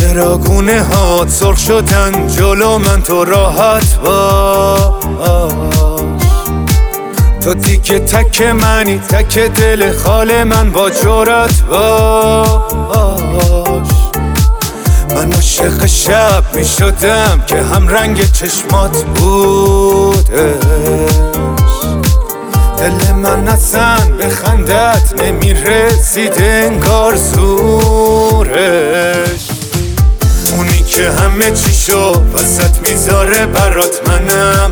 چراغونه ها سرخ شدن جلو من، تو راحت باش. تو تیکه تک منی، تک دل خال من، با جرأت باش. من عاشق شب می شدم که هم رنگ چشمات بودش. دل من اصلا به خندت نمی رسید انگار زورش. اونی که همه چیشو وسط میذاره برات، منم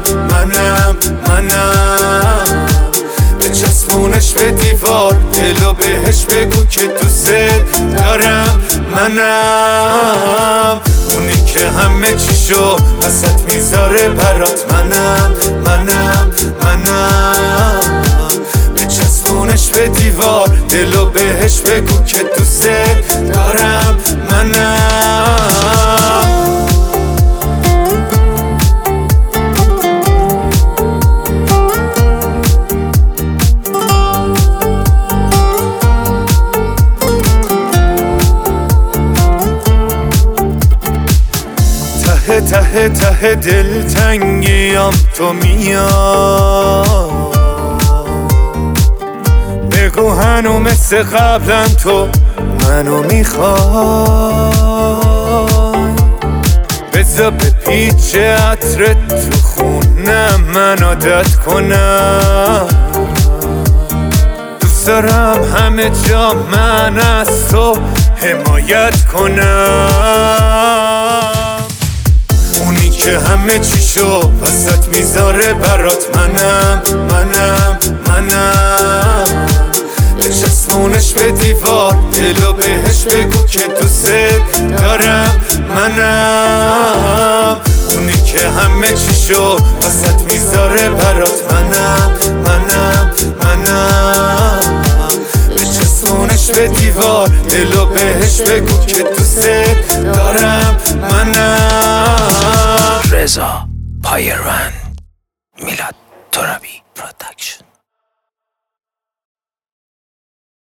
بچسبونش به دیوار، دلو بهش بگو که دوست دارم. منم اونی که همه چیشو وسط میذاره برات، منم بچسبونش به دیوار، دلو بهش بگو که دوست دارم. ته ته دل تنگیم تو میای، بگو هنو مثل قبلم تو منو میخوای. بذار به پیچ عطرت تو خونم من عادت کنم. دوست دارم همه جا من از تو حمایت کنم. اونی که همه چیشو وسط میذاره برات، منم بچسبونش به دیوار، دلو بهش بگو که دوست دارم. منم اونی که همه چیشو وسط میذاره برات، منم بچسبونش به دیوار، دلو بهش بگو که دوست دارم. منم رضا پایران.